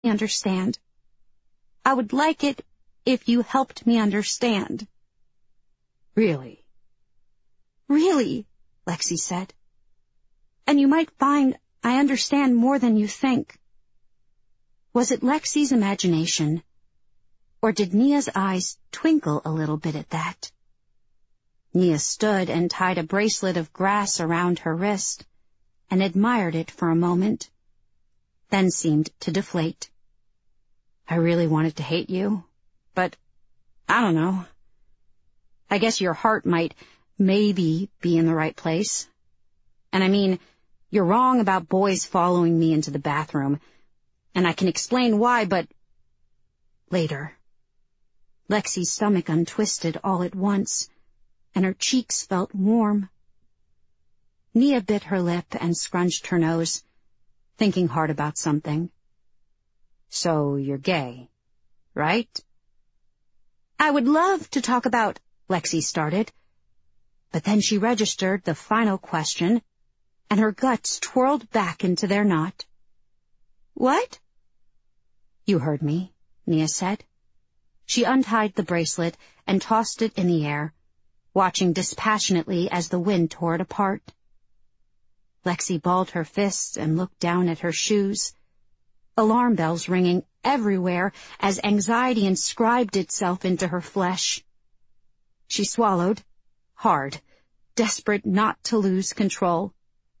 understand. I would like it if you helped me understand. Really? Really, Lexi said. And you might find I understand more than you think. Was it Lexi's imagination, or did Nia's eyes twinkle a little bit at that? Nia stood and tied a bracelet of grass around her wrist and admired it for a moment, then seemed to deflate. I really wanted to hate you, but I don't know. I guess your heart might maybe be in the right place. And I mean, you're wrong about boys following me into the bathroom, and I can explain why, but later. Lexi's stomach untwisted all at once, and her cheeks felt warm. Nia bit her lip and scrunched her nose, thinking hard about something. So you're gay, right? I would love to talk about, Lexi started, but then she registered the final question, and her guts twirled back into their knot. What? You heard me, Nia said. She untied the bracelet and tossed it in the air, watching dispassionately as the wind tore it apart. Lexi balled her fists and looked down at her shoes, alarm bells ringing everywhere as anxiety inscribed itself into her flesh. She swallowed, hard, desperate not to lose control.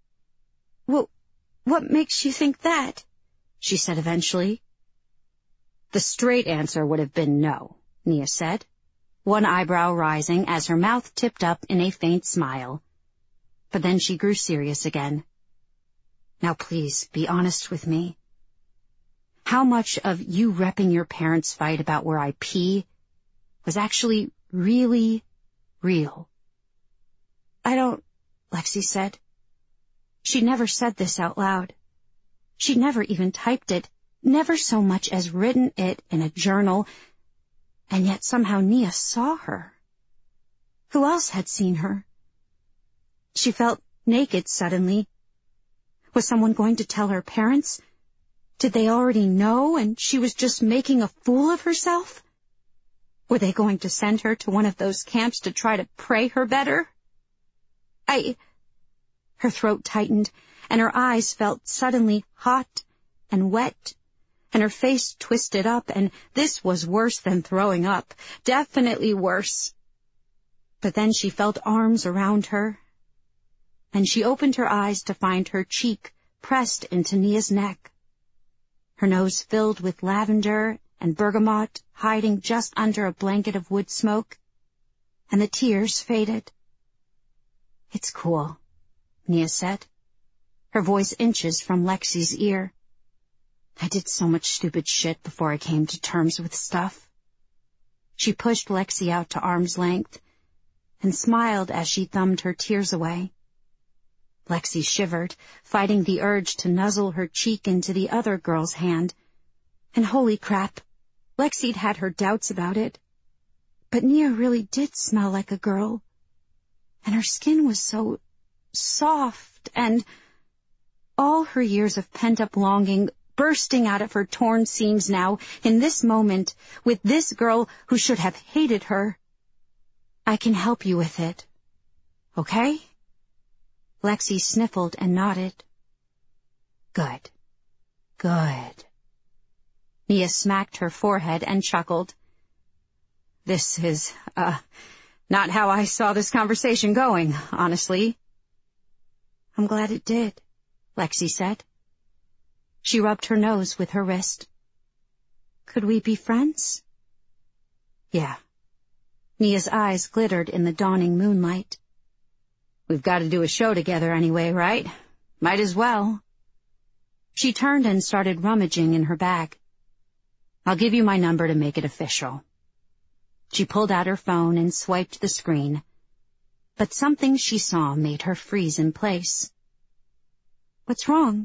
What makes you think that? She said eventually. The straight answer would have been no, Nia said, one eyebrow rising as her mouth tipped up in a faint smile. But then she grew serious again. Now please, be honest with me. How much of you repping your parents' fight about where I pee was actually really real? I don't, Lexi said. She never said this out loud. She never even typed it, never so much as written it in a journal, and yet somehow Nia saw her. Who else had seen her? She felt naked suddenly. Was someone going to tell her parents? Did they already know and she was just making a fool of herself? Were they going to send her to one of those camps to try to pray her better? Her throat tightened, and her eyes felt suddenly hot and wet, and her face twisted up, and this was worse than throwing up, definitely worse. But then she felt arms around her, and she opened her eyes to find her cheek pressed into Nia's neck, her nose filled with lavender and bergamot hiding just under a blanket of wood smoke, and the tears faded. It's cool, Nia said, her voice inches from Lexi's ear. I did so much stupid shit before I came to terms with stuff. She pushed Lexi out to arm's length and smiled as she thumbed her tears away. Lexi shivered, fighting the urge to nuzzle her cheek into the other girl's hand. And holy crap, Lexi'd had her doubts about it. But Nia really did smell like a girl. And her skin was so soft, and all her years of pent-up longing bursting out of her torn seams now, in this moment, with this girl who should have hated her. I can help you with it. Okay? Lexi sniffled and nodded. Good. Good. Nia smacked her forehead and chuckled. This is, not how I saw this conversation going, honestly. I'm glad it did, Lexi said. She rubbed her nose with her wrist. Could we be friends? Yeah. Nia's eyes glittered in the dawning moonlight. We've got to do a show together anyway, right? Might as well. She turned and started rummaging in her bag. I'll give you my number to make it official. She pulled out her phone and swiped the screen, but something she saw made her freeze in place. What's wrong?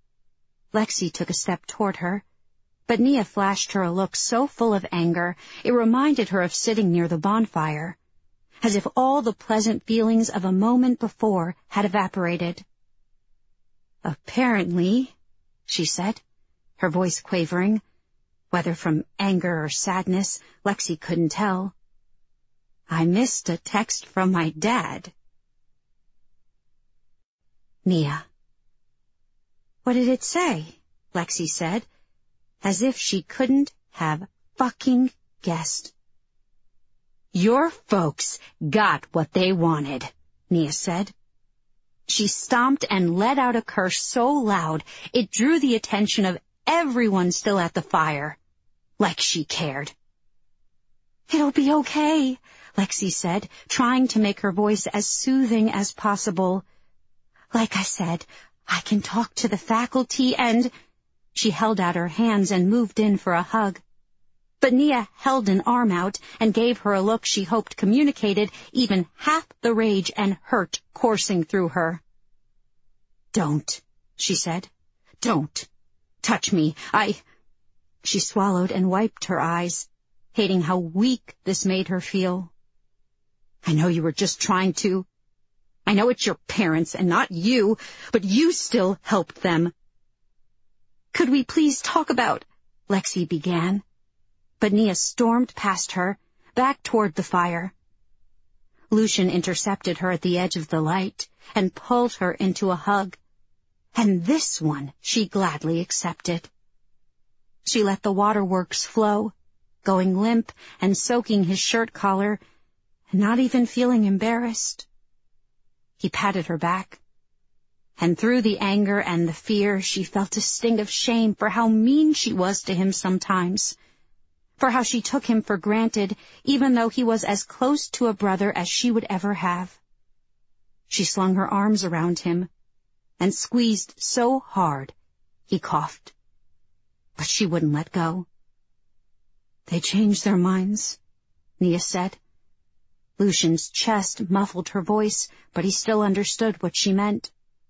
Lexi took a step toward her, but Nia flashed her a look so full of anger it reminded her of sitting near the bonfire, as if all the pleasant feelings of a moment before had evaporated. Apparently, she said, her voice quavering. Whether from anger or sadness, Lexi couldn't tell. I missed a text from my dad. Nia. What did it say? Lexi said, as if she couldn't have fucking guessed. Your folks got what they wanted, Nia said. She stomped and let out a curse so loud it drew the attention of everyone still at the fire. Like she cared. It'll be okay, Lexi said, trying to make her voice as soothing as possible. Like I said, I can talk to the faculty and... She held out her hands and moved in for a hug. But Nia held an arm out and gave her a look she hoped communicated even half the rage and hurt coursing through her. Don't, she said. Don't. Touch me. She swallowed and wiped her eyes, hating how weak this made her feel. I know you were just trying to. I know it's your parents and not you, but you still helped them. Could we please talk about... Lexi began. But Nia stormed past her, back toward the fire. Lucian intercepted her at the edge of the light and pulled her into a hug. And this one she gladly accepted. She let the waterworks flow, going limp and soaking his shirt collar, and not even feeling embarrassed. He patted her back. And through the anger and the fear, she felt a sting of shame for how mean she was to him sometimes, for how she took him for granted, even though he was as close to a brother as she would ever have. She slung her arms around him and squeezed so hard he coughed. But she wouldn't let go. They changed their minds, Nia said. Lucian's chest muffled her voice, but he still understood what she meant.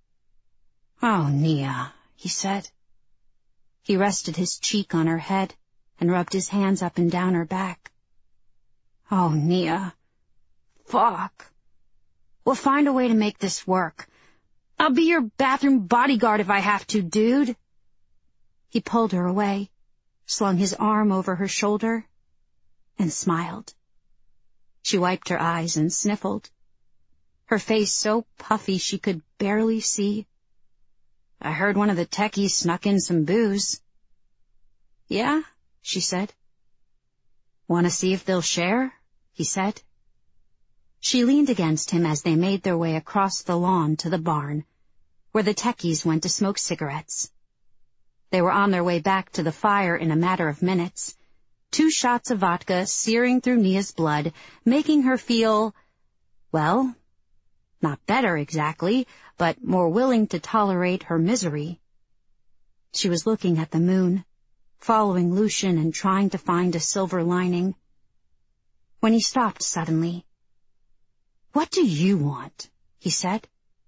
Oh, Nia, he said. He rested his cheek on her head and rubbed his hands up and down her back. Oh, Nia. Fuck. We'll find a way to make this work. I'll be your bathroom bodyguard if I have to, dude. He pulled her away, slung his arm over her shoulder, and smiled. She wiped her eyes and sniffled, her face so puffy she could barely see. I heard one of the techies snuck in some booze. Yeah, she said. Want to see if they'll share? He said. She leaned against him as they made their way across the lawn to the barn, where the techies went to smoke cigarettes. They were on their way back to the fire in a matter of minutes, 2 shots of vodka searing through Nia's blood, making her feel, well, not better exactly, but more willing to tolerate her misery. She was looking at the moon, following Lucian and trying to find a silver lining, when he stopped suddenly. What do you want? He said.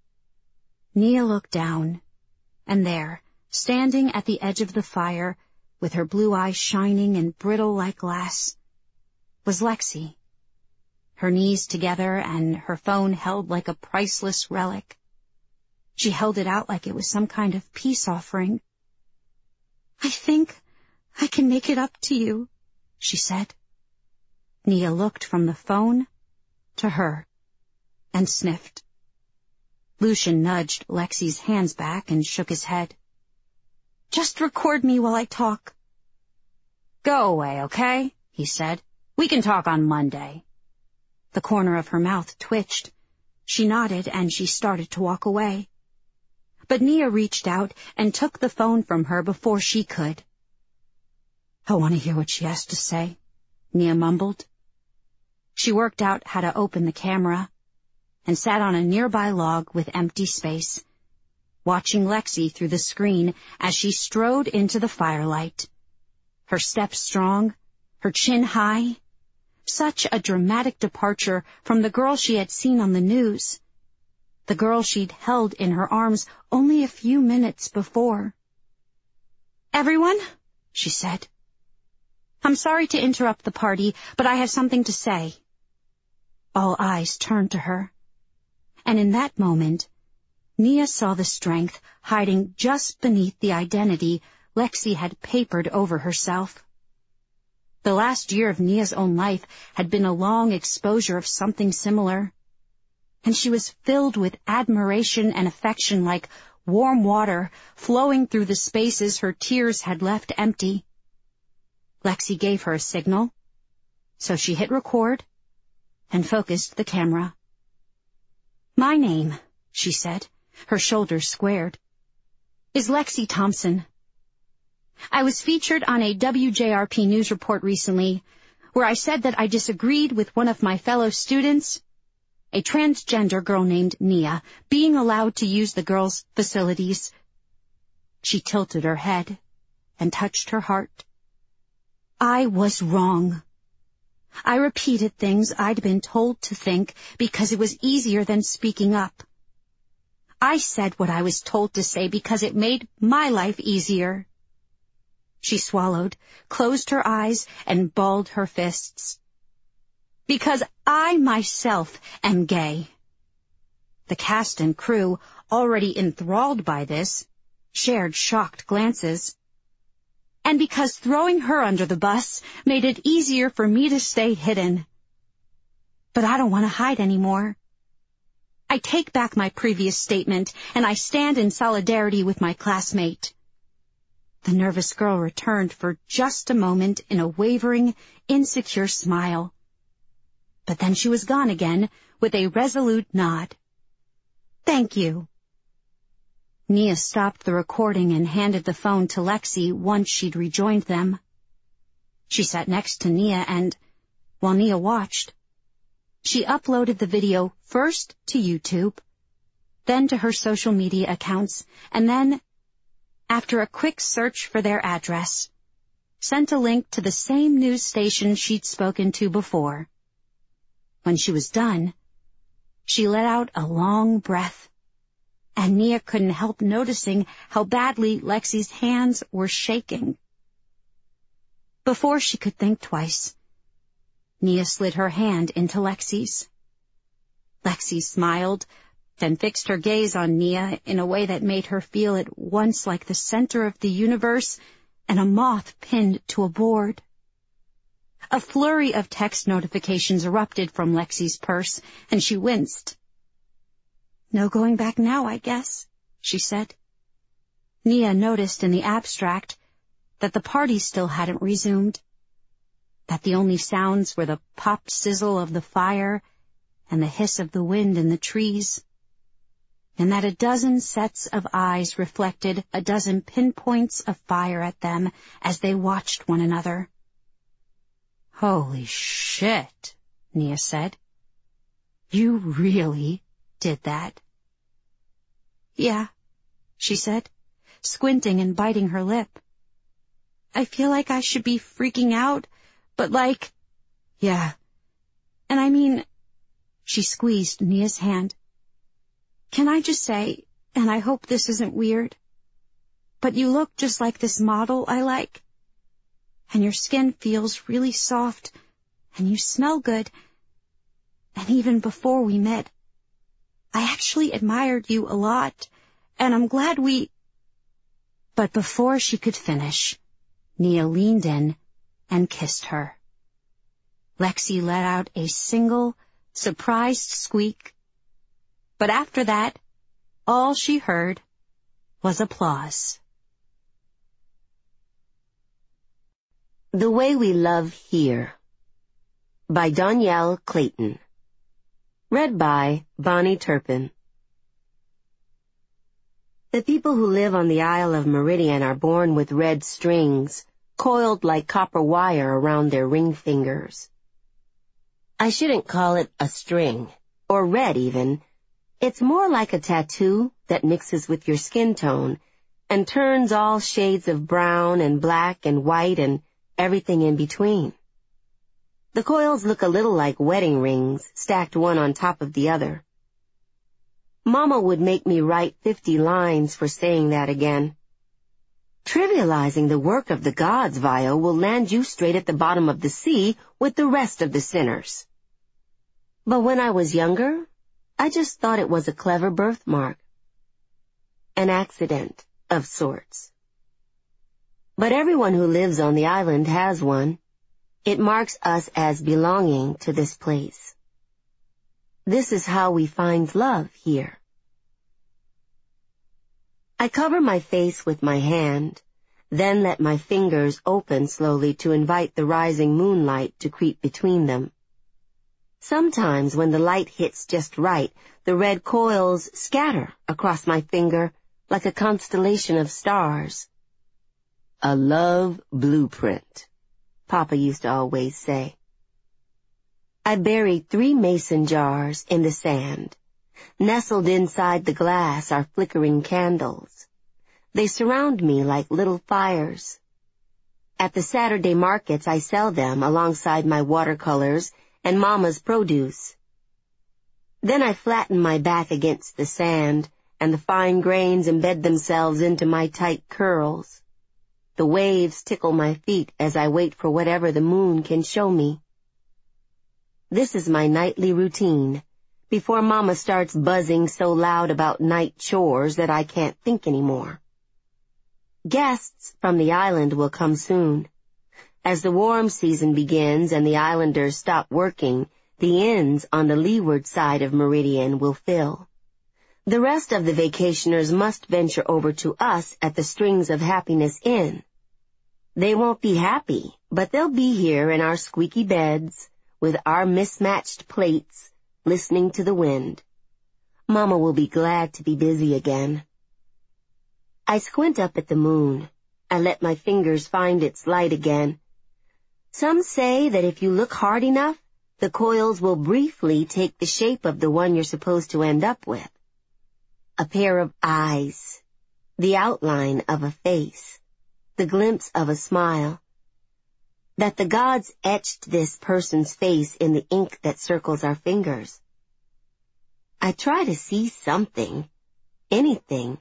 Nia looked down, and there, standing at the edge of the fire, with her blue eyes shining and brittle like glass, was Lexi, her knees together and her phone held like a priceless relic. She held it out like it was some kind of peace offering. I think I can make it up to you, she said. Nia looked from the phone to her and sniffed. Lucian nudged Lexi's hands back and shook his head. Just record me while I talk. Go away, okay? He said. We can talk on Monday. The corner of her mouth twitched. She nodded and she started to walk away. But Nia reached out and took the phone from her before she could. I want to hear what she has to say, Nia mumbled. She worked out how to open the camera and sat on a nearby log with empty space, watching Lexi through the screen as she strode into the firelight. Her step strong, her chin high. Such a dramatic departure from the girl she had seen on the news. The girl she'd held in her arms only a few minutes before. Everyone, she said. I'm sorry to interrupt the party, but I have something to say. All eyes turned to her. And in that moment, Nia saw the strength hiding just beneath the identity Lexi had papered over herself. The last year of Nia's own life had been a long exposure of something similar, and she was filled with admiration and affection like warm water flowing through the spaces her tears had left empty. Lexi gave her a signal, so she hit record and focused the camera. "My name," she said, her shoulders squared, "is Lexi Thompson. I was featured on a WJRP news report recently where I said that I disagreed with one of my fellow students, a transgender girl named Nia, being allowed to use the girls' facilities." She tilted her head and touched her heart. "I was wrong. I repeated things I'd been told to think because it was easier than speaking up. I said what I was told to say because it made my life easier." She swallowed, closed her eyes, and balled her fists. "Because I myself am gay." The cast and crew, already enthralled by this, shared shocked glances. "And because throwing her under the bus made it easier for me to stay hidden. But I don't want to hide anymore. I take back my previous statement, and I stand in solidarity with my classmate." The nervous girl returned for just a moment in a wavering, insecure smile. But then she was gone again with a resolute nod. "Thank you." Nia stopped the recording and handed the phone to Lexi once she'd rejoined them. She sat next to Nia and, while Nia watched, she uploaded the video first to YouTube, then to her social media accounts, and then, after a quick search for their address, sent a link to the same news station she'd spoken to before. When she was done, she let out a long breath, and Nia couldn't help noticing how badly Lexi's hands were shaking. Before she could think twice, Nia slid her hand into Lexi's. Lexi smiled, then fixed her gaze on Nia in a way that made her feel at once like the center of the universe and a moth pinned to a board. A flurry of text notifications erupted from Lexi's purse, and she winced. "No going back now, I guess," she said. Nia noticed in the abstract that the party still hadn't resumed, that the only sounds were the pop sizzle of the fire and the hiss of the wind in the trees, and that a dozen sets of eyes reflected a dozen pinpoints of fire at them as they watched one another. "Holy shit," Nia said. "You really did that?" "Yeah," she said, squinting and biting her lip. "I feel like I should be freaking out, but yeah. And I mean," she squeezed Nia's hand, "can I just say, and I hope this isn't weird, but you look just like this model I like, and your skin feels really soft, and you smell good, and even before we met, I actually admired you a lot, and I'm glad we—" But before she could finish, Nia leaned in and kissed her. Lexi let out a single, surprised squeak, but after that, all she heard was applause. The Way We Love Here by Danielle Clayton. Read by Bonnie Turpin. The people who live on the Isle of Meridian are born with red strings, coiled like copper wire around their ring fingers. I shouldn't call it a string, or red even. It's more like a tattoo that mixes with your skin tone and turns all shades of brown and black and white and everything in between. The coils look a little like wedding rings, stacked one on top of the other. Mama would make me write 50 lines for saying that again. Trivializing the work of the gods, Vio, will land you straight at the bottom of the sea with the rest of the sinners. But when I was younger, I just thought it was a clever birthmark. An accident of sorts. But everyone who lives on the island has one. It marks us as belonging to this place. This is how we find love here. I cover my face with my hand, then let my fingers open slowly to invite the rising moonlight to creep between them. Sometimes when the light hits just right, the red coils scatter across my finger like a constellation of stars. A love blueprint, Papa used to always say. I buried 3 mason jars in the sand. Nestled inside the glass are flickering candles. They surround me like little fires. At the Saturday markets I sell them alongside my watercolors and Mama's produce. Then I flatten my back against the sand, and the fine grains embed themselves into my tight curls. The waves tickle my feet as I wait for whatever the moon can show me. This is my nightly routine, before Mama starts buzzing so loud about night chores that I can't think anymore. Guests from the island will come soon. As the warm season begins and the islanders stop working, the inns on the leeward side of Meridian will fill. The rest of the vacationers must venture over to us at the Strings of Happiness Inn. They won't be happy, but they'll be here in our squeaky beds, with our mismatched plates, listening to the wind. Mama will be glad to be busy again. I squint up at the moon. I let my fingers find its light again. Some say that if you look hard enough, the coils will briefly take the shape of the one you're supposed to end up with. A pair of eyes, the outline of a face, the glimpse of a smile. That the gods etched this person's face in the ink that circles our fingers. I try to see something, anything.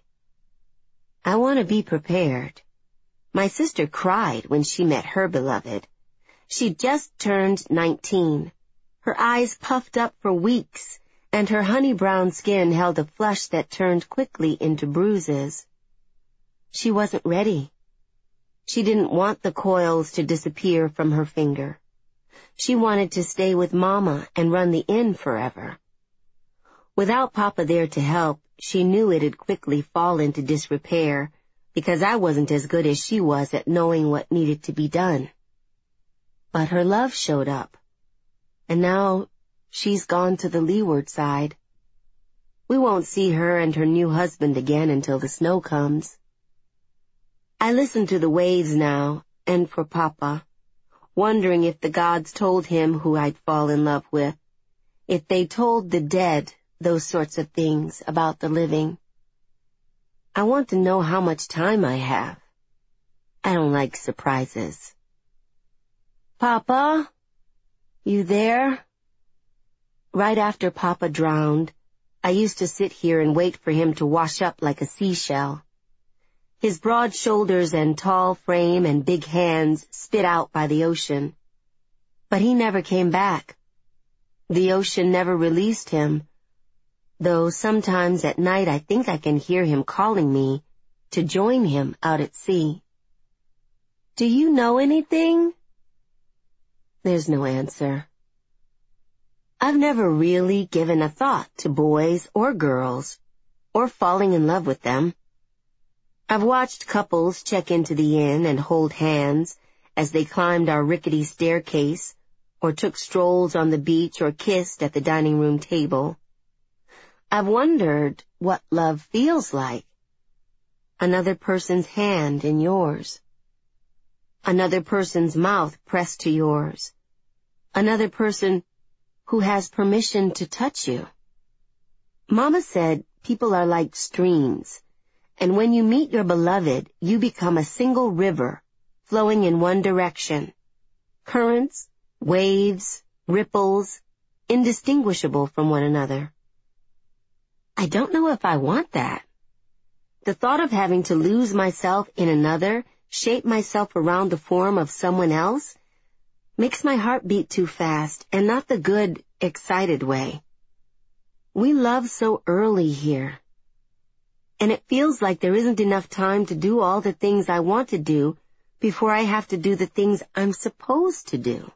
I want to be prepared. My sister cried when she met her beloved. She'd just turned 19. Her eyes puffed up for weeks, and her honey-brown skin held a flush that turned quickly into bruises. She wasn't ready. She didn't want the coils to disappear from her finger. She wanted to stay with Mama and run the inn forever. Without Papa there to help, she knew it'd quickly fall into disrepair, because I wasn't as good as she was at knowing what needed to be done. But her love showed up, and now she's gone to the leeward side. We won't see her and her new husband again until the snow comes. I listen to the waves now, and for Papa, wondering if the gods told him who I'd fall in love with, if they told the dead those sorts of things about the living. I want to know how much time I have. I don't like surprises. Papa? You there? Right after Papa drowned, I used to sit here and wait for him to wash up like a seashell. His broad shoulders and tall frame and big hands spit out by the ocean. But he never came back. The ocean never released him, though sometimes at night I think I can hear him calling me to join him out at sea. Do you know anything? There's no answer. I've never really given a thought to boys or girls, or falling in love with them. I've watched couples check into the inn and hold hands as they climbed our rickety staircase, or took strolls on the beach, or kissed at the dining room table. I've wondered what love feels like. Another person's hand in yours. Another person's mouth pressed to yours. Another person who has permission to touch you. Mama said people are like streams, and when you meet your beloved, you become a single river flowing in one direction. Currents, waves, ripples, indistinguishable from one another. I don't know if I want that. The thought of having to lose myself in another, shape myself around the form of someone else, makes my heart beat too fast, and not the good, excited way. We love so early here, and it feels like there isn't enough time to do all the things I want to do before I have to do the things I'm supposed to do.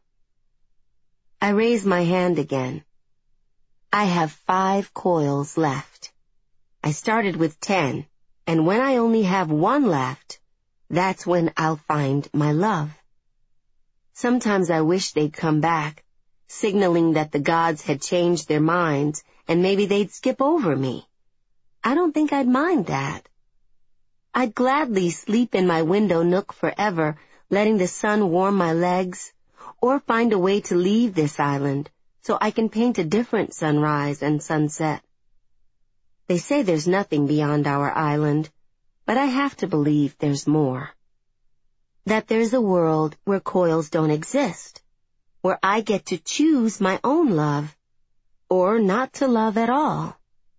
I raise my hand again. I have 5 coils left. I started with 10, and when I only have 1 left, that's when I'll find my love. Sometimes I wish they'd come back, signaling that the gods had changed their minds and maybe they'd skip over me. I don't think I'd mind that. I'd gladly sleep in my window nook forever, letting the sun warm my legs, or find a way to leave this island so I can paint a different sunrise and sunset. They say there's nothing beyond our island, but I have to believe there's more. That there's a world where coils don't exist, where I get to choose my own love, or not to love at all.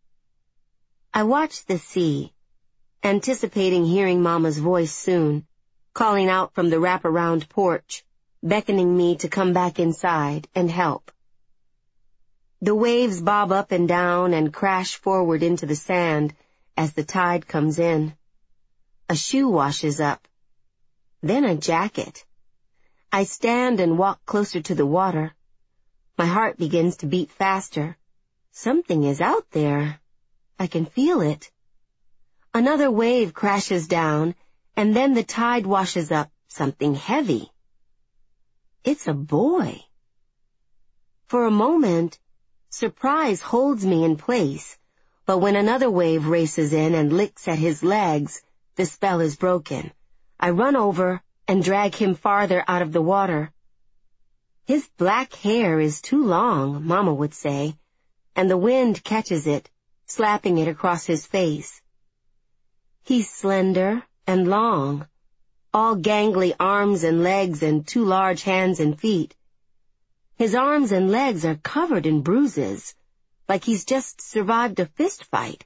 I watch the sea, anticipating hearing Mama's voice soon, calling out from the wraparound porch, beckoning me to come back inside and help. The waves bob up and down and crash forward into the sand as the tide comes in. A shoe washes up. Then a jacket. I stand and walk closer to the water. My heart begins to beat faster. Something is out there. I can feel it. Another wave crashes down, and then the tide washes up something heavy. It's a boy. For a moment, surprise holds me in place, but when another wave races in and licks at his legs, the spell is broken. I run over and drag him farther out of the water. His black hair is too long, Mama would say, and the wind catches it, slapping it across his face. He's slender and long, all gangly arms and legs and 2 large hands and feet. His arms and legs are covered in bruises, like he's just survived a fist fight.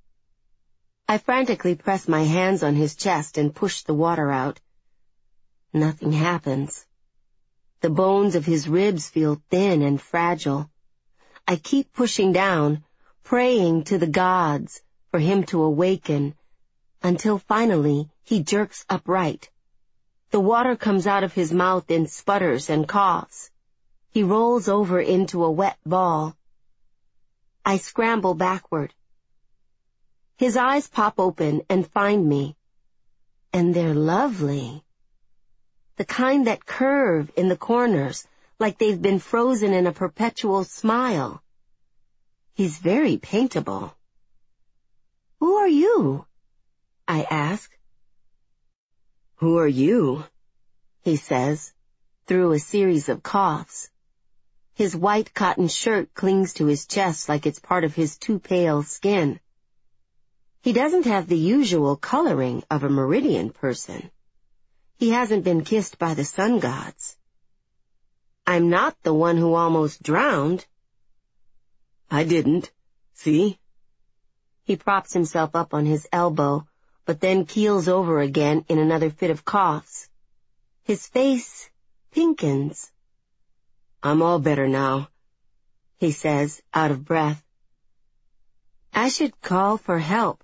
I frantically press my hands on his chest and push the water out. Nothing happens. The bones of his ribs feel thin and fragile. I keep pushing down, praying to the gods for him to awaken, until finally he jerks upright. The water comes out of his mouth in sputters and coughs. He rolls over into a wet ball. I scramble backward. His eyes pop open and find me, and they're lovely. The kind that curve in the corners like they've been frozen in a perpetual smile. He's very paintable. Who are you? I ask. Who are you? He says, through a series of coughs. His white cotton shirt clings to his chest like it's part of his too pale skin. He doesn't have the usual coloring of a Meridian person. He hasn't been kissed by the sun gods. I'm not the one who almost drowned. I didn't. See? He props himself up on his elbow, but then keels over again in another fit of coughs. His face pinkens. I'm all better now, he says, out of breath. I should call for help.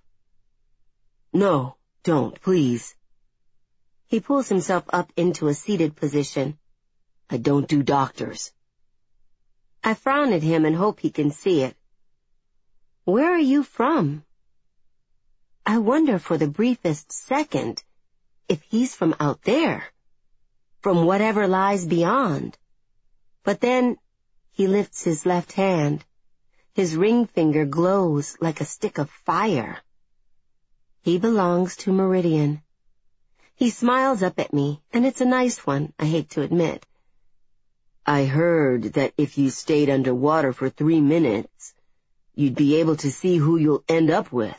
No, don't, please. He pulls himself up into a seated position. I don't do doctors. I frown at him and hope he can see it. Where are you from? I wonder for the briefest second if he's from out there, from whatever lies beyond. But then he lifts his left hand. His ring finger glows like a stick of fire. He belongs to Meridian. He smiles up at me, and it's a nice one, I hate to admit. I heard that if you stayed underwater for 3 minutes, you'd be able to see who you'll end up with.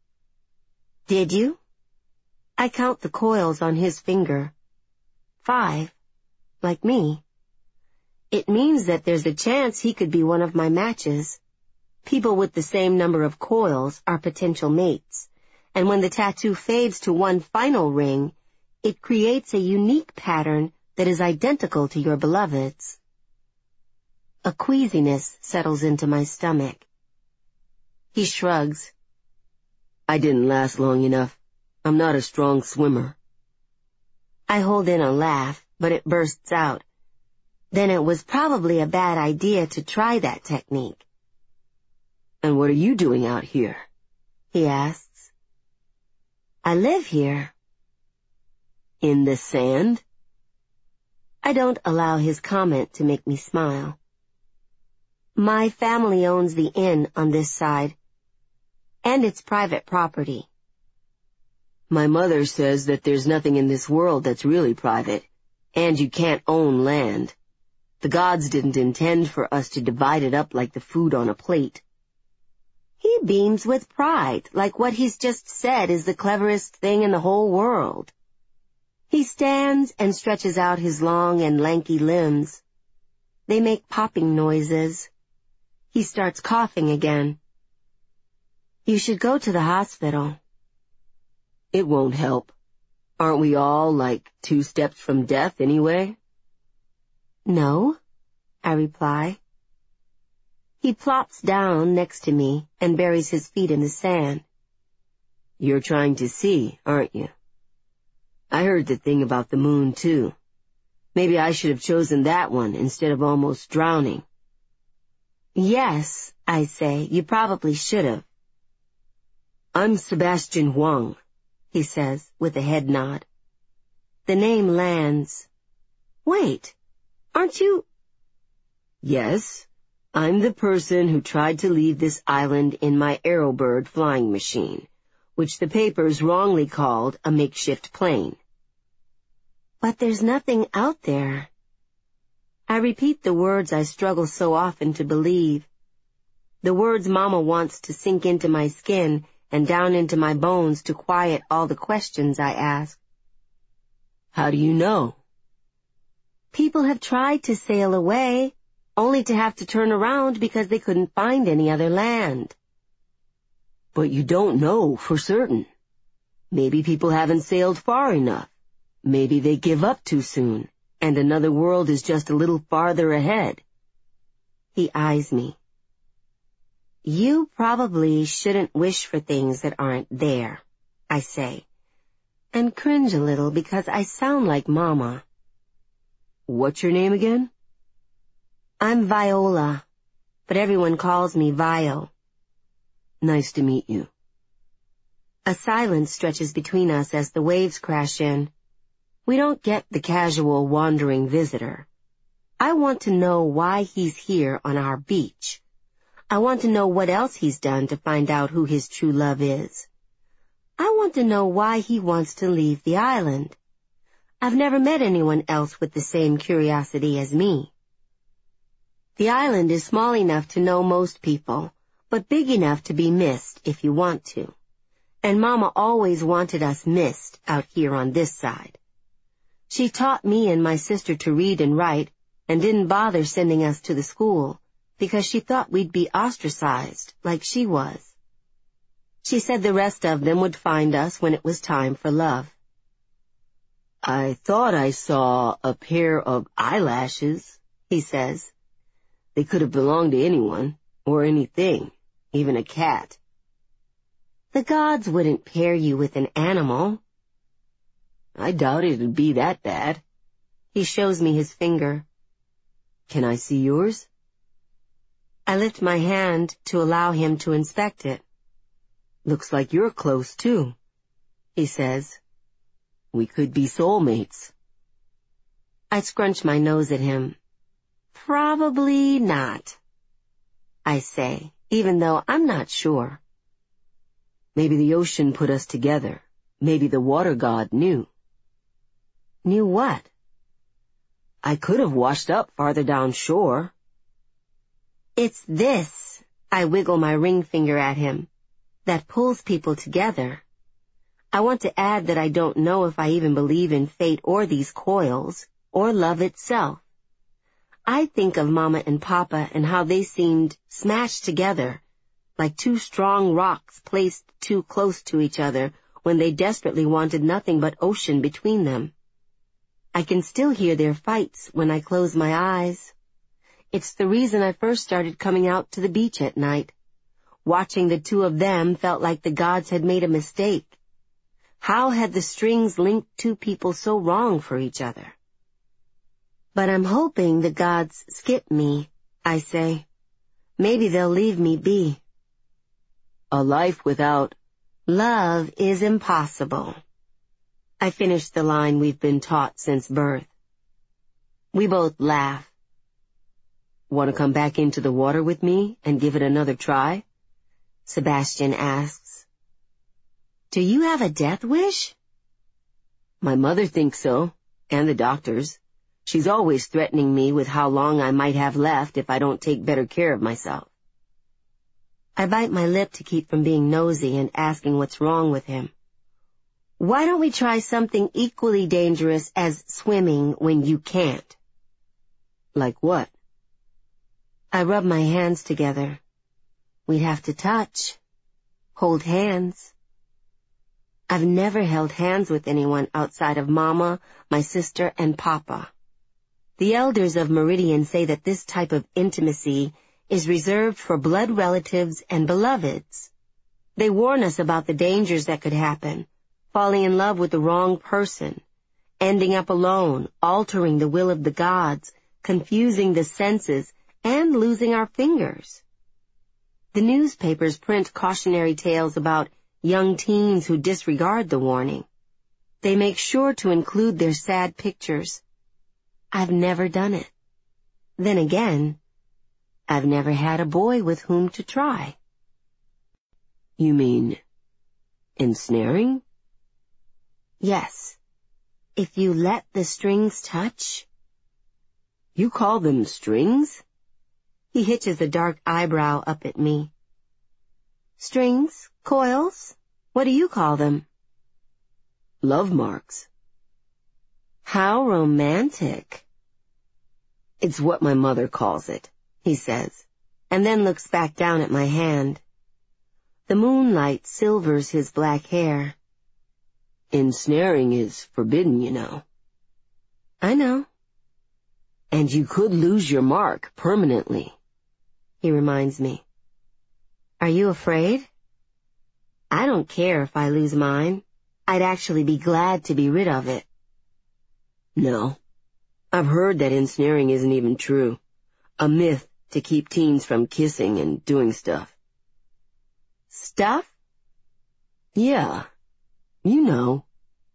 Did you? I count the coils on his finger. 5, like me. It means that there's a chance he could be one of my matches. People with the same number of coils are potential mates, and when the tattoo fades to one final ring, it creates a unique pattern that is identical to your beloved's. A queasiness settles into my stomach. He shrugs. I didn't last long enough. I'm not a strong swimmer. I hold in a laugh, but it bursts out. Then it was probably a bad idea to try that technique. And what are you doing out here? He asks. I live here. In the sand? I don't allow his comment to make me smile. My family owns the inn on this side, and it's private property. My mother says that there's nothing in this world that's really private, and you can't own land. The gods didn't intend for us to divide it up like the food on a plate. He beams with pride, like what he's just said is the cleverest thing in the whole world. He stands and stretches out his long and lanky limbs. They make popping noises. He starts coughing again. You should go to the hospital. It won't help. Aren't we all like 2 steps from death anyway? No, I reply. He plops down next to me and buries his feet in the sand. You're trying to see, aren't you? I heard the thing about the moon, too. Maybe I should have chosen that one instead of almost drowning. Yes, I say, you probably should have. I'm Sebastian Huang, he says with a head nod. The name lands. Wait, aren't you? Yes, I'm the person who tried to leave this island in my Aerobird flying machine, which the papers wrongly called a makeshift plane. But there's nothing out there. I repeat the words I struggle so often to believe. The words Mama wants to sink into my skin and down into my bones to quiet all the questions I ask. How do you know? People have tried to sail away, only to have to turn around because they couldn't find any other land. But you don't know for certain. Maybe people haven't sailed far enough. Maybe they give up too soon, and another world is just a little farther ahead. He eyes me. You probably shouldn't wish for things that aren't there, I say, and cringe a little because I sound like Mama. What's your name again? I'm Viola, but everyone calls me Vio. Nice to meet you. A silence stretches between us as the waves crash in. We don't get the casual wandering visitor. I want to know why he's here on our beach. I want to know what else he's done to find out who his true love is. I want to know why he wants to leave the island. I've never met anyone else with the same curiosity as me. The island is small enough to know most people, but big enough to be missed if you want to. And Mama always wanted us missed out here on this side. She taught me and my sister to read and write and didn't bother sending us to the school because she thought we'd be ostracized like she was. She said the rest of them would find us when it was time for love. I thought I saw a pair of eyelashes, he says. They could have belonged to anyone, or anything, even a cat. The gods wouldn't pair you with an animal. I doubt it'd be that bad. He shows me his finger. Can I see yours? I lift my hand to allow him to inspect it. Looks like you're close, too, he says. We could be soulmates. I scrunch my nose at him. Probably not, I say, even though I'm not sure. Maybe the ocean put us together. Maybe the water god knew. Knew what? I could have washed up farther down shore. It's this, I wiggle my ring finger at him, that pulls people together. I want to add that I don't know if I even believe in fate or these coils, or love itself. I think of Mama and Papa and how they seemed smashed together, like 2 strong rocks placed too close to each other when they desperately wanted nothing but ocean between them. I can still hear their fights when I close my eyes. It's the reason I first started coming out to the beach at night. Watching the 2 of them felt like the gods had made a mistake. How had the strings linked two people so wrong for each other? But I'm hoping the gods skip me, I say. Maybe they'll leave me be. A life without love is impossible. I finish the line we've been taught since birth. We both laugh. Want to come back into the water with me and give it another try? Sebastian asks. Do you have a death wish? My mother thinks so, and the doctors. She's always threatening me with how long I might have left if I don't take better care of myself. I bite my lip to keep from being nosy and asking what's wrong with him. Why don't we try something equally dangerous as swimming when you can't? Like what? I rub my hands together. We'd have to touch. Hold hands. I've never held hands with anyone outside of Mama, my sister, and Papa. The elders of Meridian say that this type of intimacy is reserved for blood relatives and beloveds. They warn us about the dangers that could happen, falling in love with the wrong person, ending up alone, altering the will of the gods, confusing the senses, and losing our fingers. The newspapers print cautionary tales about young teens who disregard the warning. They make sure to include their sad pictures. I've never done it. Then again, I've never had a boy with whom to try. You mean ensnaring? Yes. If you let the strings touch. You call them strings? He hitches a dark eyebrow up at me. Strings? Coils? What do you call them? Love marks. How romantic. It's what my mother calls it, he says, and then looks back down at my hand. The moonlight silvers his black hair. Ensnaring is forbidden, you know. I know. And you could lose your mark permanently, he reminds me. Are you afraid? I don't care if I lose mine. I'd actually be glad to be rid of it. No. I've heard that ensnaring isn't even true. A myth to keep teens from kissing and doing stuff. Stuff? Yeah. You know.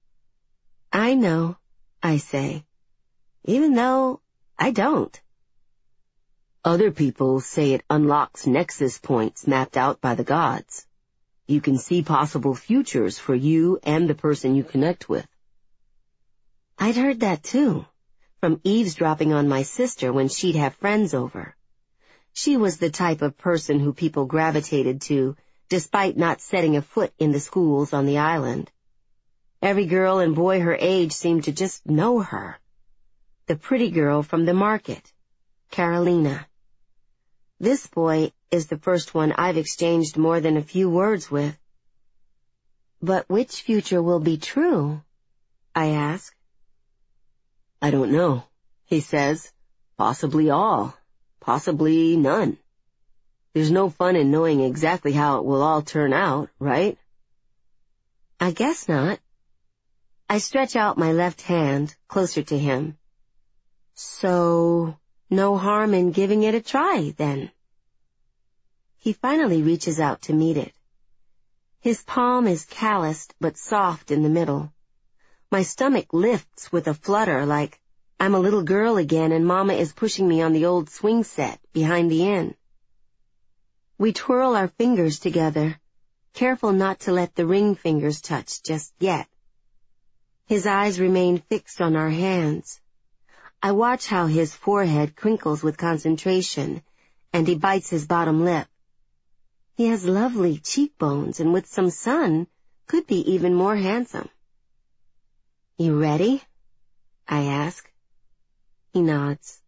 I know, I say. Even though I don't. Other people say it unlocks nexus points mapped out by the gods. You can see possible futures for you and the person you connect with. I'd heard that too, from eavesdropping on my sister when she'd have friends over. She was the type of person who people gravitated to, despite not setting a foot in the schools on the island. Every girl and boy her age seemed to just know her. The pretty girl from the market, Carolina. This boy is the first one I've exchanged more than a few words with. But which future will be true? I ask. I don't know, he says. Possibly all. Possibly none. There's no fun in knowing exactly how it will all turn out, right? I guess not. I stretch out my left hand closer to him. So, no harm in giving it a try, then. He finally reaches out to meet it. His palm is calloused but soft in the middle. My stomach lifts with a flutter like I'm a little girl again and Mama is pushing me on the old swing set behind the inn. We twirl our fingers together, careful not to let the ring fingers touch just yet. His eyes remain fixed on our hands. I watch how his forehead crinkles with concentration, and he bites his bottom lip. He has lovely cheekbones, and with some sun, could be even more handsome. You ready? I ask. He nods.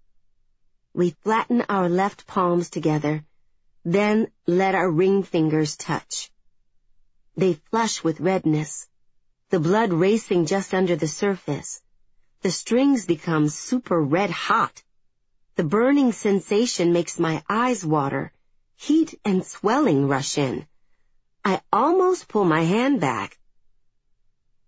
We flatten our left palms together, then let our ring fingers touch. They flush with redness, the blood racing just under the surface. The strings become super red hot. The burning sensation makes my eyes water. Heat and swelling rush in. I almost pull my hand back.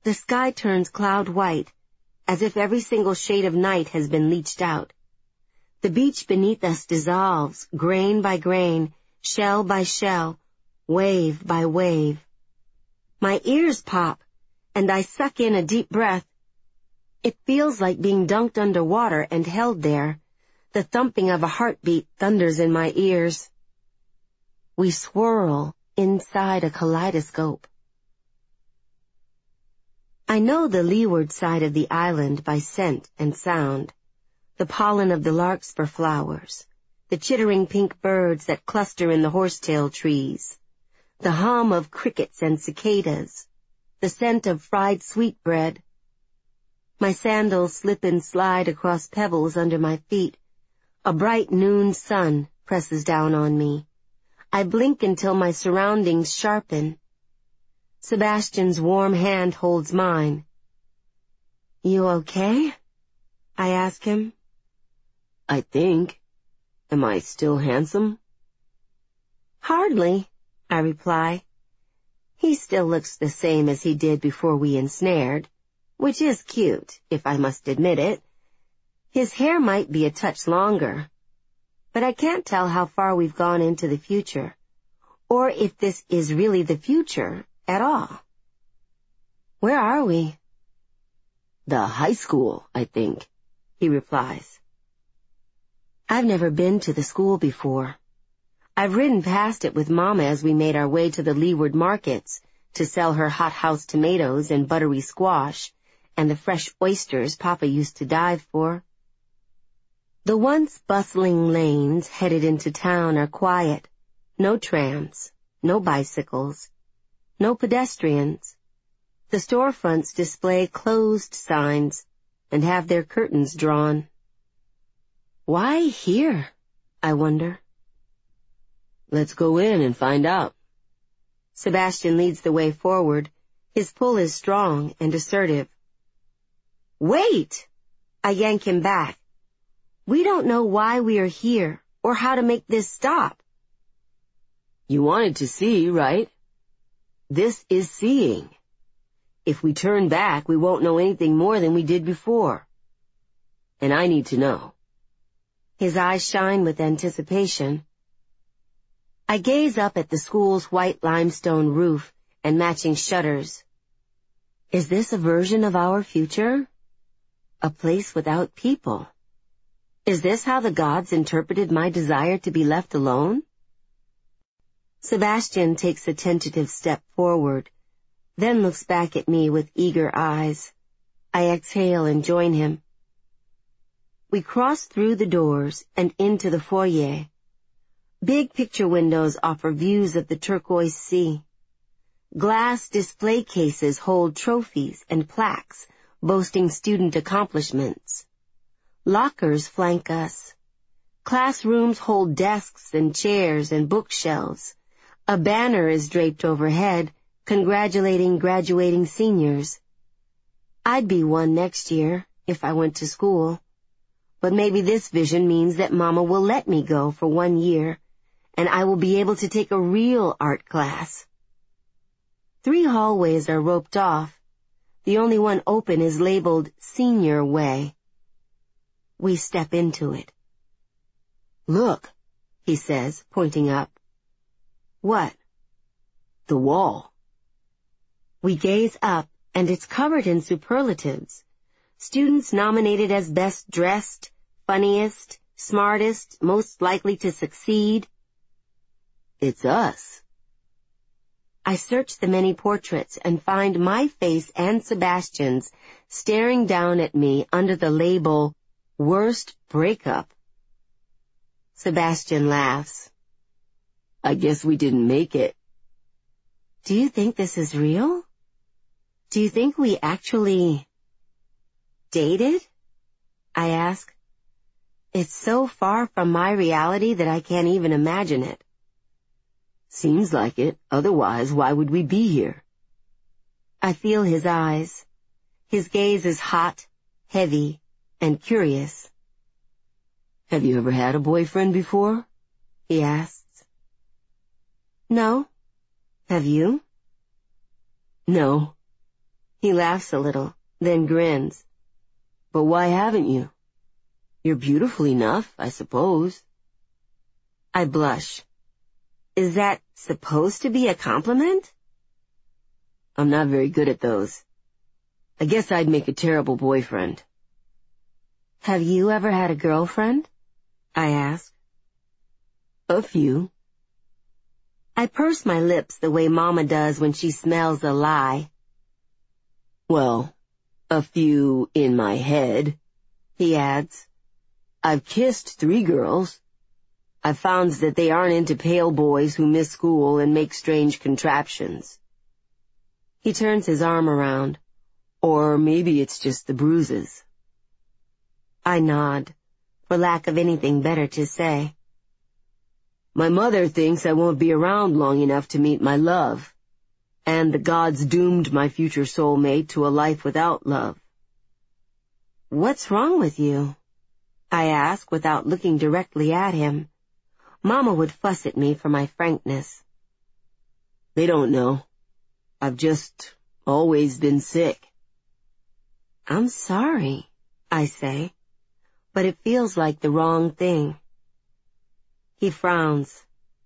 The sky turns cloud white, as if every single shade of night has been leached out. The beach beneath us dissolves, grain by grain, shell by shell, wave by wave. My ears pop, and I suck in a deep breath. It feels like being dunked under water and held there. The thumping of a heartbeat thunders in my ears. We swirl inside a kaleidoscope. I know the leeward side of the island by scent and sound, the pollen of the larkspur flowers, the chittering pink birds that cluster in the horsetail trees, the hum of crickets and cicadas, the scent of fried sweetbread. My sandals slip and slide across pebbles under my feet. A bright noon sun presses down on me. I blink until my surroundings sharpen. Sebastian's warm hand holds mine. "You okay?" I ask him. "I think. Am I still handsome?" "Hardly," I reply. He still looks the same as he did before we ensnared, which is cute, if I must admit it. His hair might be a touch longer, but I can't tell how far we've gone into the future, or if this is really the future at all. Where are we? "The high school, I think," he replies. I've never been to the school before. I've ridden past it with Mama as we made our way to the leeward markets to sell her hothouse tomatoes and buttery squash and the fresh oysters Papa used to dive for. The once bustling lanes headed into town are quiet. No trams, no bicycles, no pedestrians. The storefronts display closed signs and have their curtains drawn. Why here, I wonder? "Let's go in and find out." Sebastian leads the way forward. His pull is strong and assertive. "Wait!" I yank him back. "We don't know why we are here or how to make this stop." "You wanted to see, right? This is seeing. If we turn back, we won't know anything more than we did before. And I need to know." His eyes shine with anticipation. I gaze up at the school's white limestone roof and matching shutters. Is this a version of our future? A place without people? Is this how the gods interpreted my desire to be left alone? Sebastian takes a tentative step forward, then looks back at me with eager eyes. I exhale and join him. We cross through the doors and into the foyer. Big picture windows offer views of the turquoise sea. Glass display cases hold trophies and plaques boasting student accomplishments. Lockers flank us. Classrooms hold desks and chairs and bookshelves. A banner is draped overhead, congratulating graduating seniors. I'd be one next year if I went to school. But maybe this vision means that Mama will let me go for 1 year, and I will be able to take a real art class. 3 hallways are roped off. The only one open is labeled Senior Way. We step into it. "Look," he says, pointing up. "What?" "The wall." We gaze up, and it's covered in superlatives. Students nominated as best dressed, funniest, smartest, most likely to succeed. "It's us." I search the many portraits and find my face and Sebastian's staring down at me under the label, Worst Breakup. Sebastian laughs. "I guess we didn't make it." Do you think this is real? Do you think we actually dated? I ask. It's so far from my reality that I can't even imagine it. "Seems like it. Otherwise, why would we be here?" I feel his eyes. His gaze is hot, heavy, and curious. "Have you ever had a boyfriend before?" he asks. No. Have you? "No." He laughs a little, then grins. But why haven't you? You're beautiful enough, I suppose. I blush. Is that supposed to be a compliment? I'm not very good at those. I guess I'd make a terrible boyfriend. Have you ever had a girlfriend? I ask. A few. I purse my lips the way Mama does when she smells a lie. Well, a few in my head, he adds. I've kissed 3 girls. I've found that they aren't into pale boys who miss school and make strange contraptions. He turns his arm around. Or maybe it's just the bruises. I nod, for lack of anything better to say. My mother thinks I won't be around long enough to meet my love, and the gods doomed my future soulmate to a life without love. What's wrong with you? I ask without looking directly at him. Mama would fuss at me for my frankness. They don't know. I've just always been sick. I'm sorry, I say, but it feels like the wrong thing. He frowns.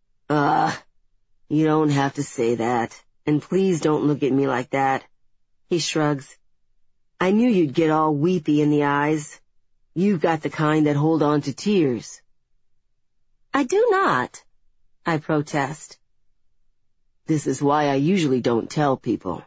You don't have to say that, and please don't look at me like that. He shrugs. I knew you'd get all weepy in the eyes. You've got the kind that hold on to tears. I do not, I protest. This is why I usually don't tell people.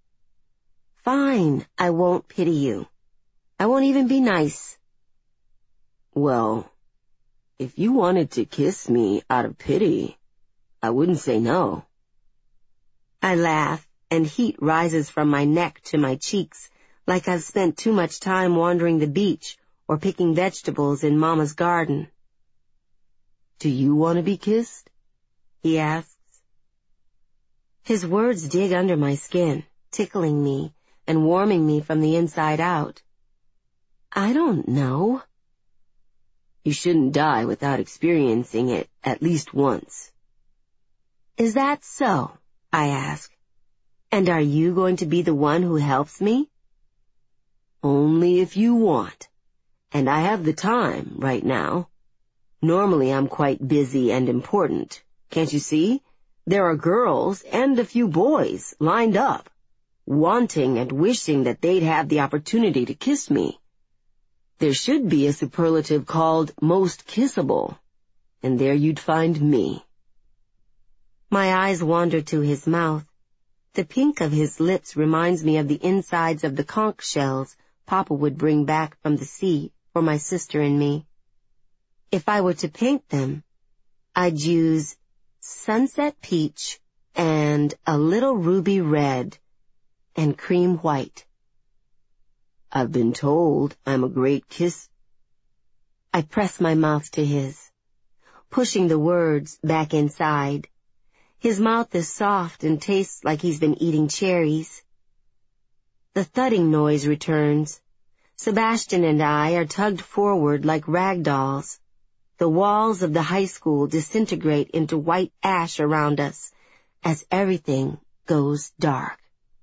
Fine, I won't pity you. I won't even be nice. Well, if you wanted to kiss me out of pity, I wouldn't say no. I laugh, and heat rises from my neck to my cheeks, like I've spent too much time wandering the beach or picking vegetables in Mama's garden. Do you want to be kissed? He asks. His words dig under my skin, tickling me and warming me from the inside out. I don't know. You shouldn't die without experiencing it at least once. Is that so? I ask. And are you going to be the one who helps me? Only if you want. And I have the time right now. Normally I'm quite busy and important. Can't you see? There are girls and a few boys lined up, wanting and wishing that they'd have the opportunity to kiss me. There should be a superlative called most kissable, and there you'd find me. My eyes wander to his mouth. The pink of his lips reminds me of the insides of the conch shells Papa would bring back from the sea for my sister and me. If I were to paint them, I'd use sunset peach and a little ruby red and cream white. I've been told I'm a great kiss. I press my mouth to his, pushing the words back inside. His mouth is soft and tastes like he's been eating cherries. The thudding noise returns. Sebastian and I are tugged forward like rag dolls. The walls of the high school disintegrate into white ash around us as everything goes dark.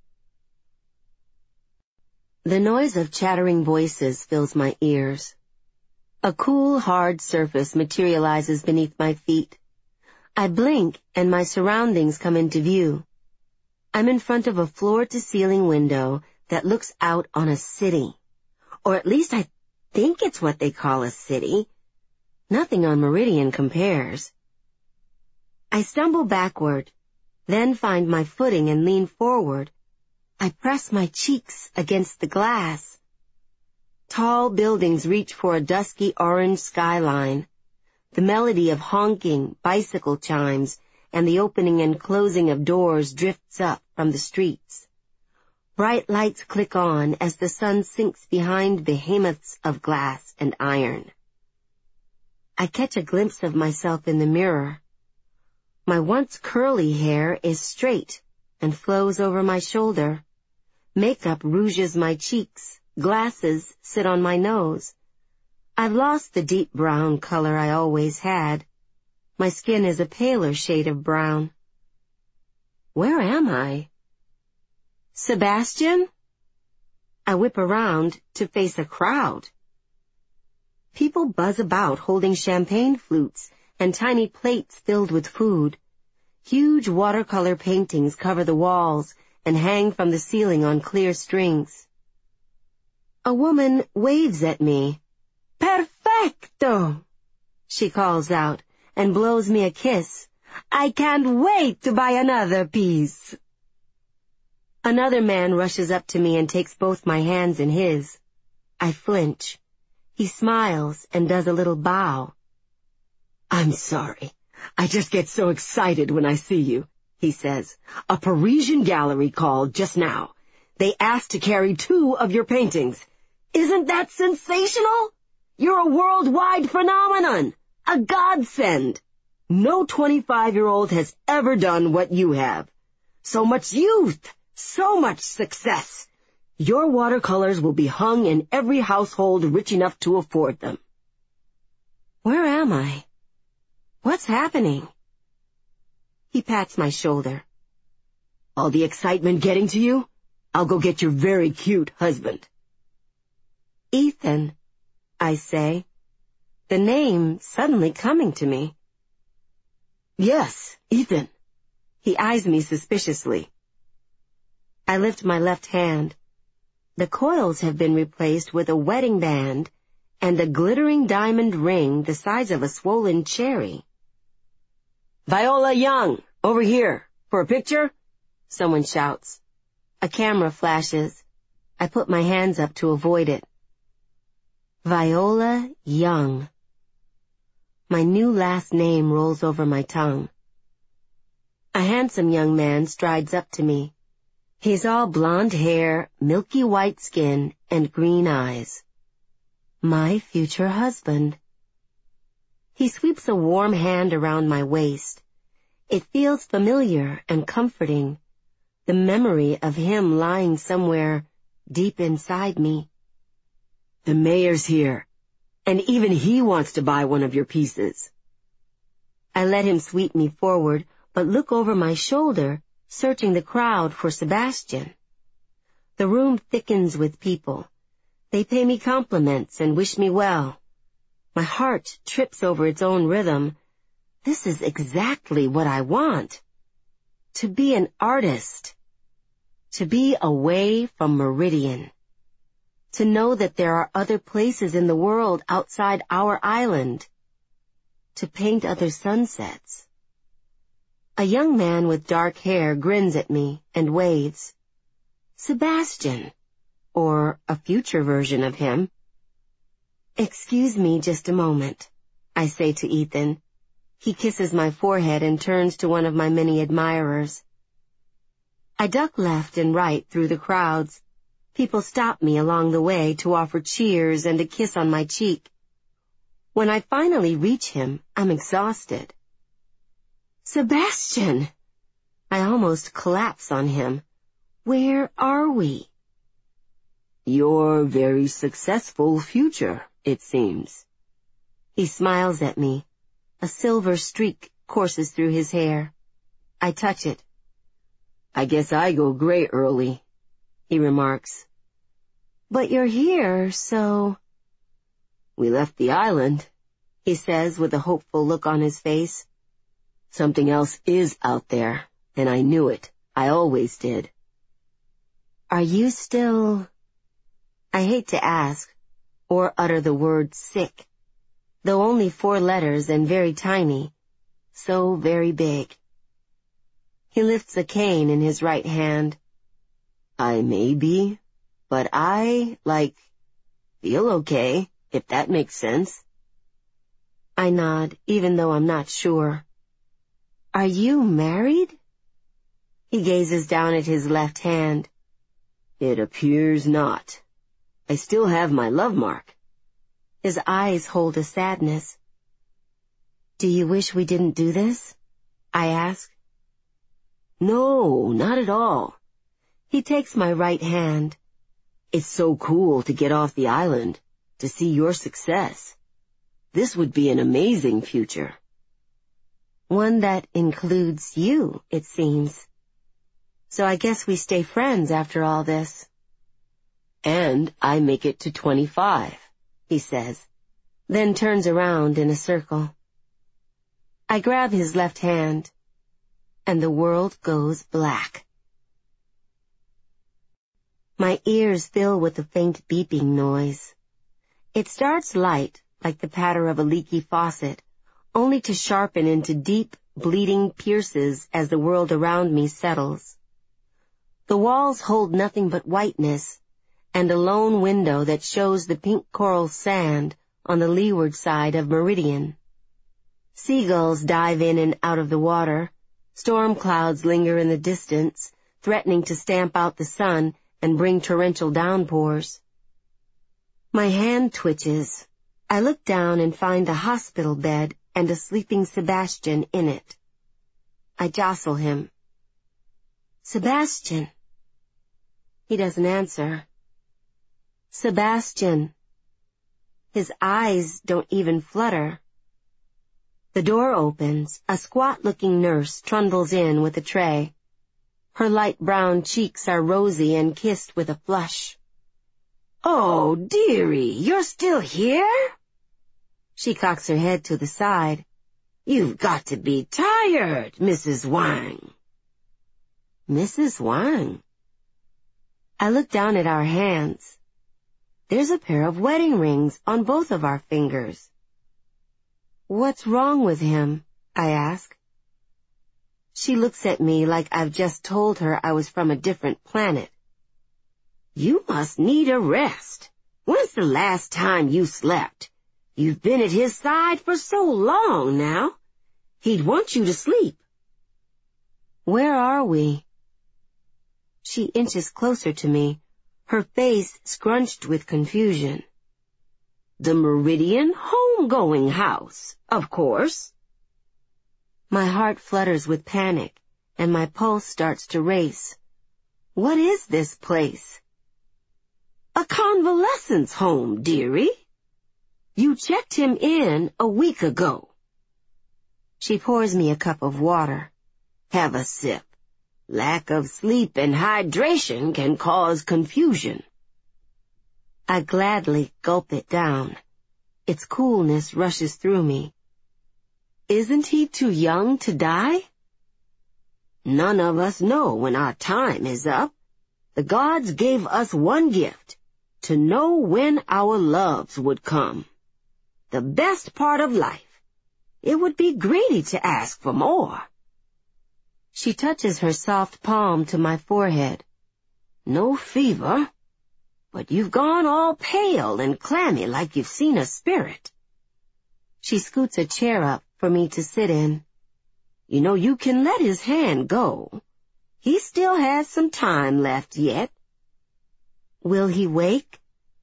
The noise of chattering voices fills my ears. A cool, hard surface materializes beneath my feet. I blink and my surroundings come into view. I'm in front of a floor-to-ceiling window that looks out on a city. Or at least I think it's what they call a city. Nothing on Meridian compares. I stumble backward, then find my footing and lean forward. I press my cheeks against the glass. Tall buildings reach for a dusky orange skyline. The melody of honking bicycle chimes and the opening and closing of doors drifts up from the streets. Bright lights click on as the sun sinks behind behemoths of glass and iron. I catch a glimpse of myself in the mirror. My once curly hair is straight and flows over my shoulder. Makeup rouges my cheeks. Glasses sit on my nose. I've lost the deep brown color I always had. My skin is a paler shade of brown. Where am I? Sebastian? I whip around to face a crowd. People buzz about holding champagne flutes and tiny plates filled with food. Huge watercolor paintings cover the walls and hang from the ceiling on clear strings. A woman waves at me. Perfecto! She calls out and blows me a kiss. I can't wait to buy another piece. Another man rushes up to me and takes both my hands in his. I flinch. He smiles and does a little bow. I'm sorry. I just get so excited when I see you, he says. A Parisian gallery called just now. They asked to carry 2 of your paintings. Isn't that sensational? You're a worldwide phenomenon, a godsend. No 25-year-old has ever done what you have. So much youth, so much success. Your watercolors will be hung in every household rich enough to afford them. Where am I? What's happening? He pats my shoulder. All the excitement getting to you? I'll go get your very cute husband. Ethan, I say, the name suddenly coming to me. Yes, Ethan. He eyes me suspiciously. I lift my left hand. The coils have been replaced with a wedding band and a glittering diamond ring the size of a swollen cherry. Viola Young, over here, for a picture? Someone shouts. A camera flashes. I put my hands up to avoid it. Viola Young. My new last name rolls over my tongue. A handsome young man strides up to me. He's all blonde hair, milky white skin, and green eyes. My future husband. He sweeps a warm hand around my waist. It feels familiar and comforting, the memory of him lying somewhere deep inside me. The mayor's here, and even he wants to buy one of your pieces. I let him sweep me forward, but look over my shoulder, searching the crowd for Sebastian. The room thickens with people. They pay me compliments and wish me well. My heart trips over its own rhythm. This is exactly what I want. To be an artist. To be away from Meridian. To know that there are other places in the world outside our island. To paint other sunsets. A young man with dark hair grins at me and waves. Sebastian, or a future version of him. Excuse me just a moment, I say to Ethan. He kisses my forehead and turns to one of my many admirers. I duck left and right through the crowds. People stop me along the way to offer cheers and a kiss on my cheek. When I finally reach him, I'm exhausted. Sebastian! I almost collapse on him. Where are we? Your very successful future, it seems. He smiles at me. A silver streak courses through his hair. I touch it. I guess I go gray early, he remarks. But you're here, so... We left the island, he says with a hopeful look on his face. Something else is out there, and I knew it. I always did. Are you still... I hate to ask, or utter the word sick, though only 4 letters and very tiny, so very big. He lifts a cane in his right hand. I may be, but I, feel okay, if that makes sense. I nod, even though I'm not sure. Are you married? He gazes down at his left hand. It appears not. I still have my love mark. His eyes hold a sadness. Do you wish we didn't do this? I ask. No, not at all. He takes my right hand. It's so cool to get off the island, to see your success. This would be an amazing future. One that includes you, it seems. So I guess we stay friends after all this. And I make it to 25, he says, then turns around in a circle. I grab his left hand, and the world goes black. My ears fill with a faint beeping noise. It starts light, like the patter of a leaky faucet, only to sharpen into deep, bleeding pierces as the world around me settles. The walls hold nothing but whiteness, and a lone window that shows the pink coral sand on the leeward side of Meridian. Seagulls dive in and out of the water. Storm clouds linger in the distance, threatening to stamp out the sun and bring torrential downpours. My hand twitches. I look down and find a hospital bed and a sleeping Sebastian in it. I jostle him. Sebastian. He doesn't answer. Sebastian. His eyes don't even flutter. The door opens. A squat-looking nurse trundles in with a tray. Her light brown cheeks are rosy and kissed with a flush. "Oh, dearie, you're still here?" She cocks her head to the side. "You've got to be tired, Mrs. Wang." Mrs. Wang? I look down at our hands. There's a pair of wedding rings on both of our fingers. "What's wrong with him?" I ask. She looks at me like I've just told her I was from a different planet. "You must need a rest. When's the last time you slept? You've been at his side for so long now. He'd want you to sleep." "Where are we?" She inches closer to me, her face scrunched with confusion. "The Meridian homegoing house, of course." My heart flutters with panic, and my pulse starts to race. What is this place? "A convalescence home, dearie. You checked him in a week ago." She pours me a cup of water. "Have a sip. Lack of sleep and hydration can cause confusion." I gladly gulp it down. Its coolness rushes through me. "Isn't he too young to die?" "None of us know when our time is up. The gods gave us one gift, to know when our loves would come. The best part of life. It would be greedy to ask for more." She touches her soft palm to my forehead. "No fever, but you've gone all pale and clammy like you've seen a spirit." She scoots a chair up for me to sit in. "You know you can let his hand go. He still has some time left yet." "Will he wake?"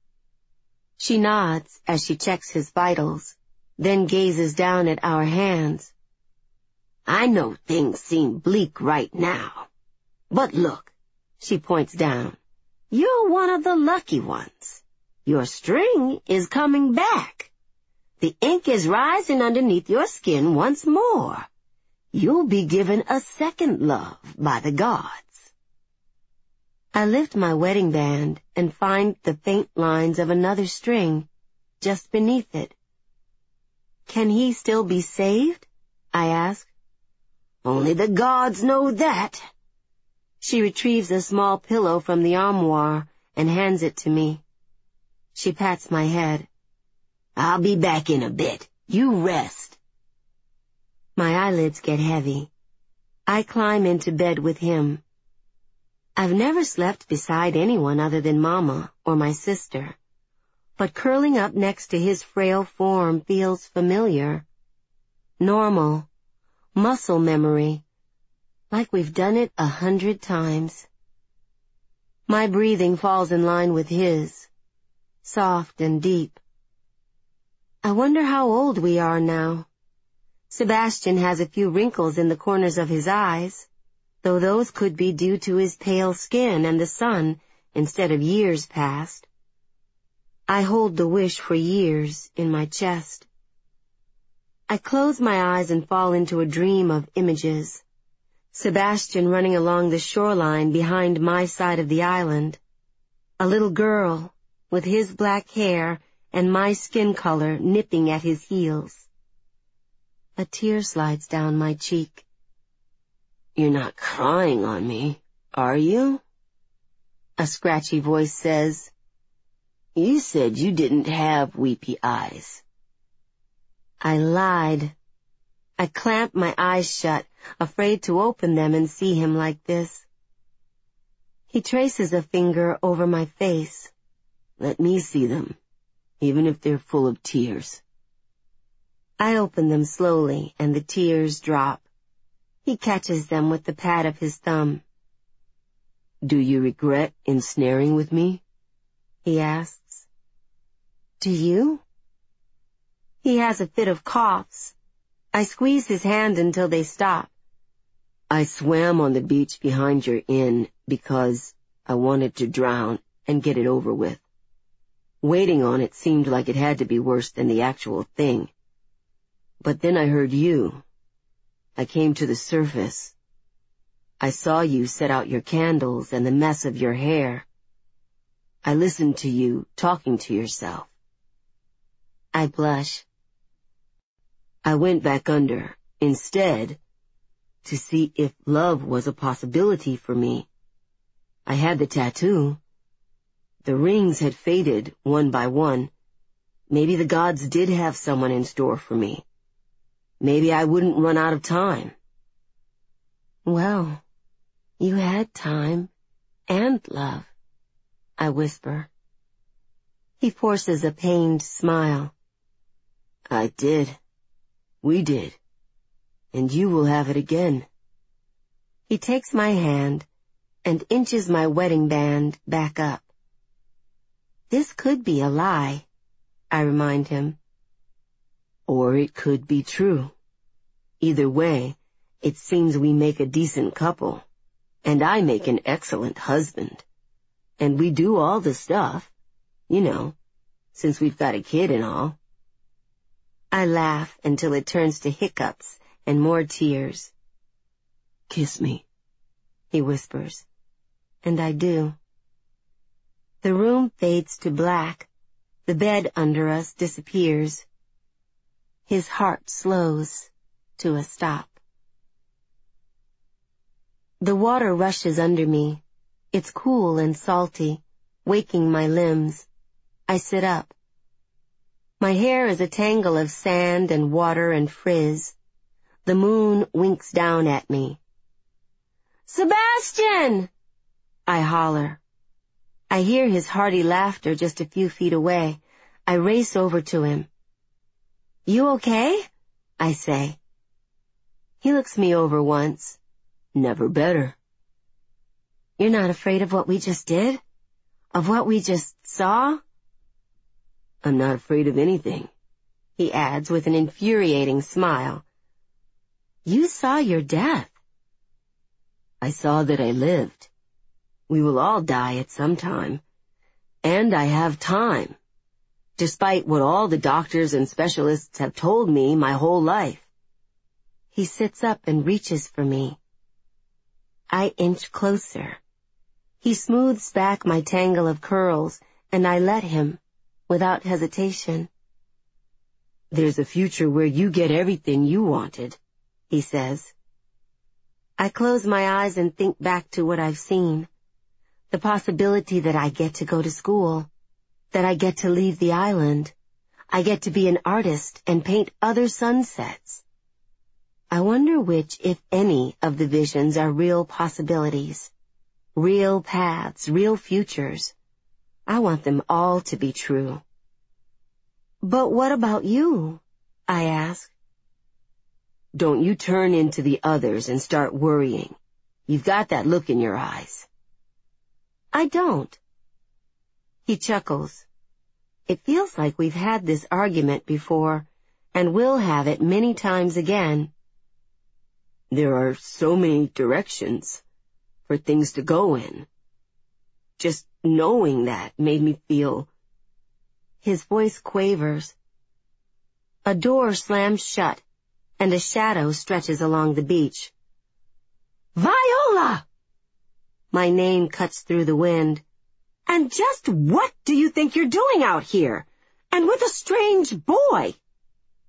She nods as she checks his vitals, then gazes down at our hands. "I know things seem bleak right now. But look," she points down, "you're one of the lucky ones. Your string is coming back. The ink is rising underneath your skin once more. You'll be given a second love by the gods." I lift my wedding band and find the faint lines of another string just beneath it. "Can he still be saved?" I ask. "Only the gods know that." She retrieves a small pillow from the armoire and hands it to me. She pats my head. "I'll be back in a bit. You rest." My eyelids get heavy. I climb into bed with him. I've never slept beside anyone other than Mama or my sister, but curling up next to his frail form feels familiar. Normal. Muscle memory. Like we've done it 100 times. My breathing falls in line with his, soft and deep. I wonder how old we are now. Sebastian has a few wrinkles in the corners of his eyes, though those could be due to his pale skin and the sun instead of years past. I hold the wish for years in my chest. I close my eyes and fall into a dream of images. Sebastian running along the shoreline behind my side of the island. a little girl with his black hair and my skin color nipping at his heels. A tear slides down my cheek. "You're not crying on me, are you?" A scratchy voice says. "You said you didn't have weepy eyes." I lied. I clamped my eyes shut, afraid to open them and see him like this. He traces a finger over my face. "Let me see them, even if they're full of tears." I open them slowly, and the tears drop. He catches them with the pad of his thumb. "Do you regret ensnaring with me?" he asks. "Do you?" He has a fit of coughs. I squeeze his hand until they stop. "I swam on the beach behind your inn because I wanted to drown and get it over with. Waiting on it seemed like it had to be worse than the actual thing. But then I heard you. I came to the surface. I saw you set out your candles and the mess of your hair. I listened to you talking to yourself." I blush. "I went back under, instead, to see if love was a possibility for me. I had the tattoo. The rings had faded one by one. Maybe the gods did have someone in store for me. Maybe I wouldn't run out of time." "Well, you had time and love," I whisper. He forces a pained smile. "I did. We did. And you will have it again." He takes my hand and inches my wedding band back up. "This could be a lie," I remind him. "Or it could be true. Either way, it seems we make a decent couple, and I make an excellent husband. And we do all the stuff, you know, since we've got a kid and all." I laugh until it turns to hiccups and more tears. "Kiss me," he whispers, and I do. The room fades to black. The bed under us disappears. His heart slows to a stop. The water rushes under me. It's cool and salty, waking my limbs. I sit up. My hair is a tangle of sand and water and frizz. The moon winks down at me. "Sebastian!" I holler. I hear his hearty laughter just a few feet away. I race over to him. "You okay?" I say. He looks me over once. "Never better." "You're not afraid of what we just did? Of what we just saw?" "I'm not afraid of anything," he adds with an infuriating smile. "You saw your death." "I saw that I lived. We will all die at some time. And I have time, despite what all the doctors and specialists have told me my whole life." He sits up and reaches for me. I inch closer. He smooths back my tangle of curls, and I let him, without hesitation. "There's a future where you get everything you wanted," he says. I close my eyes and think back to what I've seen. The possibility that I get to go to school, that I get to leave the island, I get to be an artist and paint other sunsets. I wonder which, if any, of the visions are real possibilities, real paths, real futures. I want them all to be true. "But what about you?" I ask. "Don't you turn into the others and start worrying. You've got that look in your eyes." "I don't." He chuckles. It feels like we've had this argument before, and we'll have it many times again. "There are so many directions for things to go in. Just knowing that made me feel..." His voice quavers. A door slams shut, and a shadow stretches along the beach. "Viola!" My name cuts through the wind. And just what do you think you're doing out here? And with a strange boy?